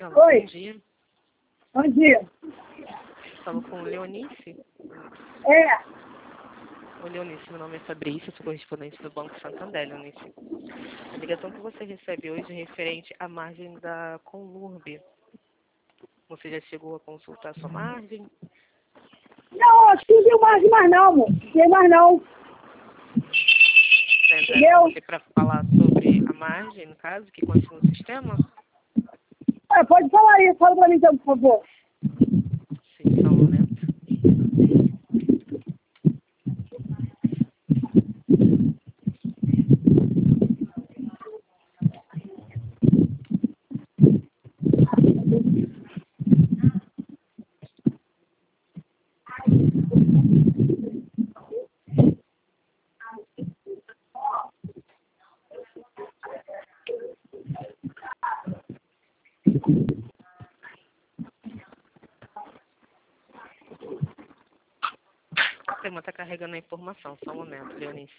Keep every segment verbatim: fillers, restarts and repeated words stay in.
Alô, Oi. bom dia. Bom dia. Estava com o Leonice. É, Oi, Leonice, meu nome é Fabrícia, sou correspondente do Banco Santander, Leonice. A ligação que você recebe hoje é referente à margem da Conlurb. Você já chegou a consultar a sua margem? não, acho que não tem mais, mais não, amor. Não tem mais não. Para entrar Entendeu? com você para falar sobre a margem, no caso, que continua no sistema? É, pode falar aí, fala pra mim então, por favor. Sim, só um momento. O sistema está carregando a informação, só um momento, Leonice.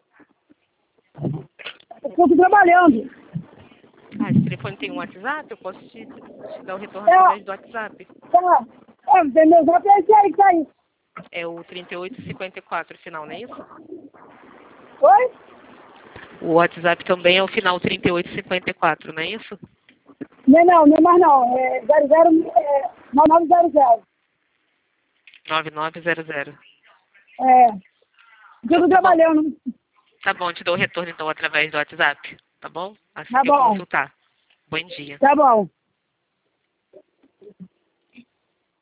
Eu tô trabalhando. Ah, esse telefone tem um WhatsApp? Eu posso te, te dar o retorno É, através do WhatsApp. tá. É, tem meu zap, é esse aí que tá aí. É o trinta e oito cinquenta e quatro final, não é isso? Oi? O WhatsApp também é o final trinta e oito cinquenta e quatro, não é isso? Não, é não, não é mais não. É zero zero, é, nove nove zero zero. nove nove zero zero. É, eu tô Tá bom. trabalhando. Tá bom, te dou o retorno então através do WhatsApp, tá bom? Assim Tá que eu bom, consultar. Bom dia. tá bom.